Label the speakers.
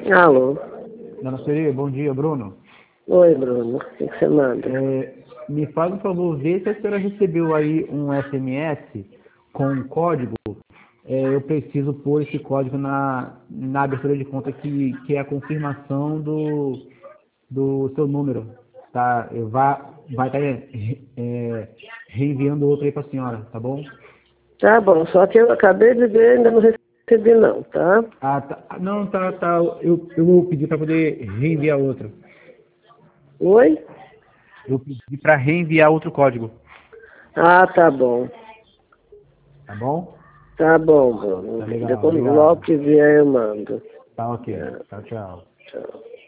Speaker 1: Alô?
Speaker 2: Dona Sueli, bom dia, Bruno.
Speaker 1: Oi, Bruno. O que você manda?
Speaker 2: Me faz um favor, vê se a senhora recebeu aí um SMS com um código. Eu preciso pôr esse código na abertura de conta que é a confirmação do seu número. Tá? Vai estar reenviando outro aí para a senhora, tá bom?
Speaker 1: Tá bom, só que eu acabei de ver, ainda não recebi não, tá?
Speaker 2: Ah, tá. Não, tá. Eu vou pedir para poder reenviar outro.
Speaker 1: Oi?
Speaker 2: Eu pedi para reenviar outro código,
Speaker 1: Ah, tá bom.
Speaker 2: tá bom?
Speaker 1: Tá bom, Bruno.
Speaker 2: Tá legal,
Speaker 1: Depois, logo
Speaker 2: obrigado.
Speaker 1: que vier eu mando.
Speaker 2: Tá ok.
Speaker 1: É,
Speaker 2: Tchau, tchau.
Speaker 1: tchau.